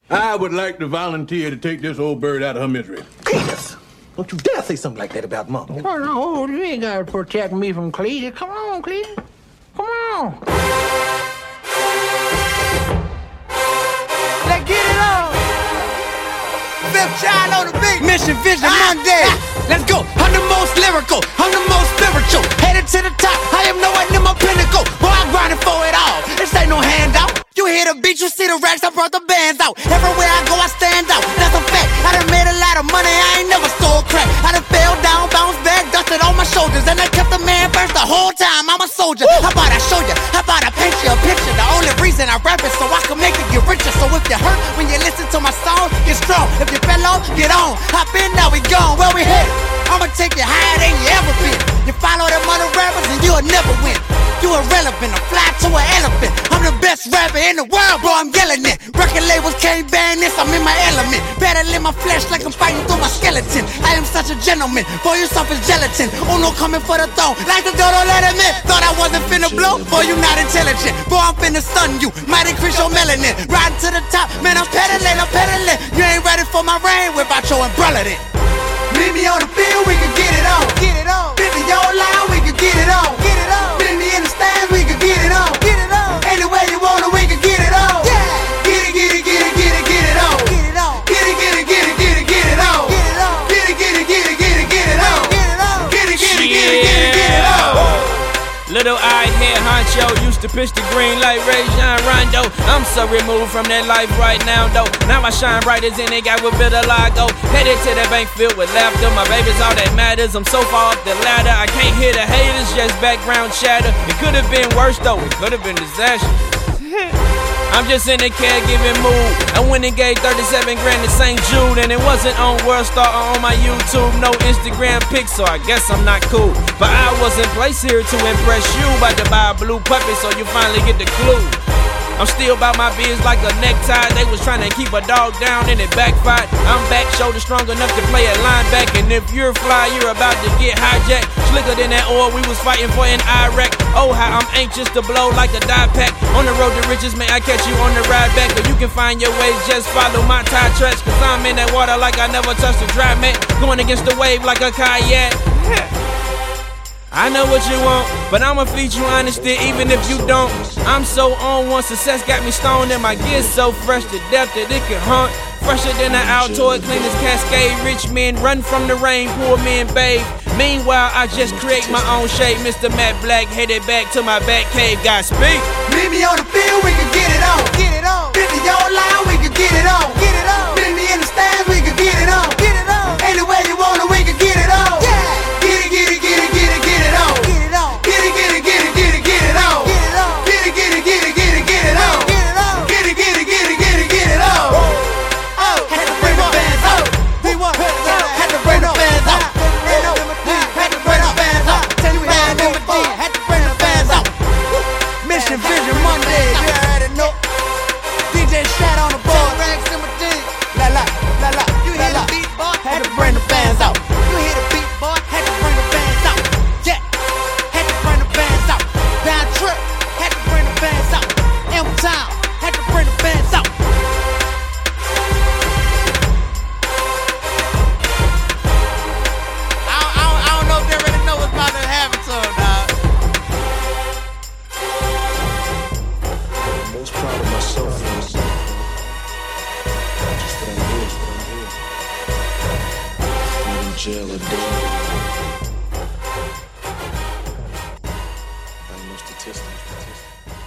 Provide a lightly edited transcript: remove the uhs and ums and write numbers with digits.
I would like to volunteer to take this old bird out of her misery. Cletus, don't you dare say something like that about Mama. Come on, you ain't gotta protect me from Cletus. Come on, Cletus. Come on. Let's get it on. Fifth child on the beat. Mission Vision Monday. Let's go. I'm the most lyrical. I'm the most spiritual. Headed to the top. I am nowhere near my pinnacle. Boy, I'm grinding for it all. This ain't no handout. You hear the beat, you see the racks, I brought the bands out. Everywhere I go, I stand out. That's a fact. I done made a lot of money, I ain't never stole crack. I done fell down, bounced back, dusted on my shoulders. And I kept the man first the whole time, I'm a soldier. How about I show you? How about I paint you a picture? The only reason I rap is so I can make it get richer. So if you hurt when you listen to my song, get strong. If you fell off, get on. Hop in, now we gone. Where we headed? I'ma take you higher than you ever been. You follow them other rappers and you'll never win. You irrelevant, I fly to an elephant. I'm the best rapper in the world, bro, I'm yelling it. Record labels can't ban this, I'm in my element. Battling my flesh like I'm fighting through my skeleton. I am such a gentleman, boy, you soft as gelatin. Uno coming for the throne, like the door, don't let him in. Thought I wasn't finna blow, boy, you not intelligent. Boy, I'm finna stun you, might increase your melanin. Riding to the top, man, I'm pedaling. You ain't ready for my rain without your umbrella then. Meet me on the field, we can get it on. Get it on. Meet me online, we can get it on. Get it on. Meet me in the stands, we can get it on. Get it on. Anywhere you want it, we can get it on. Yeah. Get it, get it, get it, get it, get it on. Get it on. Get it, get it, get it, get it, get it on. Get it on. Get it, get it, get it, get it, get it on. Get it on. Get it, get it, get it, get it, get it on. Little eyed head honcho, used to pitch the green like Ray Jean Rondo. I'm so removed from that life right now though. Now I shine bright as any guy with bit of lago. Headed to the bank filled with laughter. My baby's all that matters. I'm so far up the ladder, I can't hear the haters, just background chatter. It could have been worse though, it could have been disaster. I'm just in the caregiving mood. I went and gave 37 grand to St. Jude, and it wasn't on Worldstar or on my YouTube. No Instagram pics, so I guess I'm not cool. But I wasn't placed here to impress you. About to buy a blue puppy, so you finally get the clue. I'm still about my biz like a necktie. They was trying to keep a dog down and it backfired. I'm back, shoulder strong enough to play a linebacker. And if you're fly, you're about to get hijacked. Slicker than that oil we was fighting for in Iraq. Oh, how I'm anxious to blow like a die pack. On the road to riches, may I catch you on the ride back. But you can find your ways, just follow my tie tracks. Cause I'm in that water like I never touched a dry mat. Going against the wave like a kayak. I know what you want, but I'ma feed you honesty even if you don't. I'm so on one, success got me stoned and my gear's so fresh to death that it can haunt. Fresher than an Altoid, clean as Cascade. Rich men run from the rain, poor men bathe. Meanwhile, I just create my own shape. Mr. Matt Black headed back to my back cave. Godspeed. Meet me on the field, we can get it on. Get it on. Meet me online, we can get it on. Get it on. Meet me in the stands, we can get it on. Get it on. Anywhere you want it, we can get it on. Yeah. Get it, get it, get it, get it, get it on. Get it on. Get it, get it, get it, get it, get it on. Get it on. Get it, get it, get it, get it, get it on. Get it on. Get it, get it, get it, get it, get it on. Oh, had to bring the bands out. Had to bring the bands out. Had to bring the bands out. Tell you how I do it. Had to bring the bands out. Mission Vision Monday. You already know. DJ Shad on the board. La la la la. You hear the beat, boy? Had to bring the bands out. You hear the beat, boy? Had to bring the bands out. Yeah. Had to bring the bands out. Down trip. Had to bring the bands out. M-Town. Had to bring the bands out. I don't know if they really know what's about to happen to them, dog. I'm most proud of myself for this. Just that I'm here. Not in jail or dead. I know statistics.